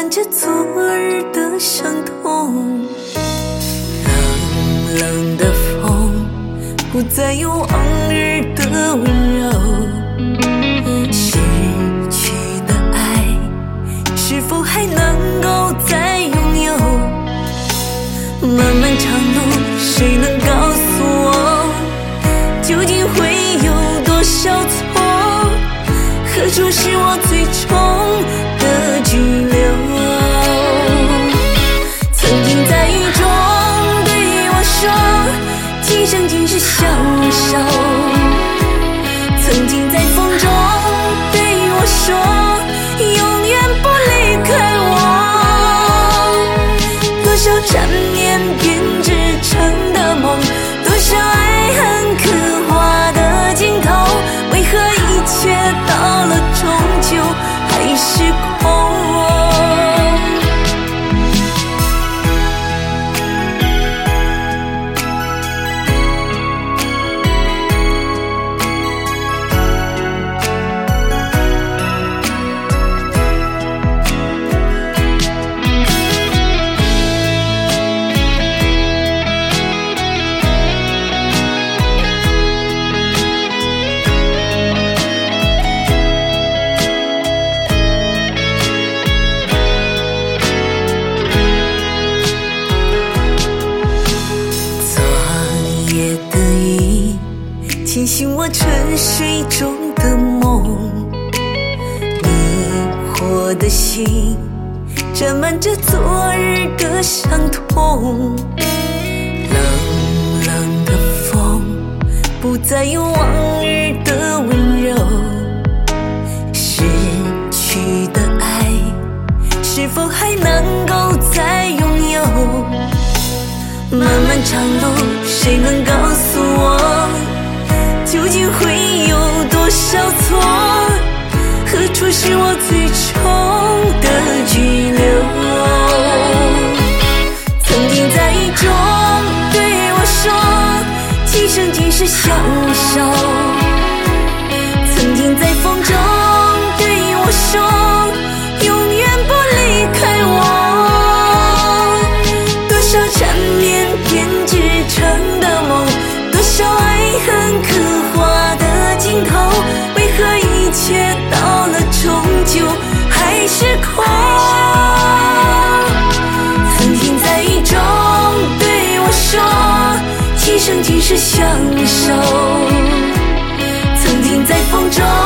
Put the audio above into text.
满着昨日的伤痛。冷冷的风，不再有往日的温柔。失去的爱，是否还能够再拥有？漫漫长路，谁能告诉我，究竟会有多少错？何处是我最终的居留？曾经在雨中对我说，今生今世相守。曾经在风中对我说，永远不离开我。多少缠绵编织成的梦，多少爱恨刻画的镜头，为何一切到了终究还是空？清醒我沉睡中的梦，迷惑的心沾满着昨日的伤痛。冷冷的风，不再有往日的温柔。失去的爱，是否还能够再拥有？漫漫长路，谁能告诉我，究竟会有多少错？何处是我最终的居留？曾经在雨中对我说，今生今世相守。曾经在风中对我说，永远不离开我。多少缠绵编织成的梦，多少爱恨刻画的镜头，为何一切到了终究还是空？曾经在雨中对我说，今生今世相守。曾经在风中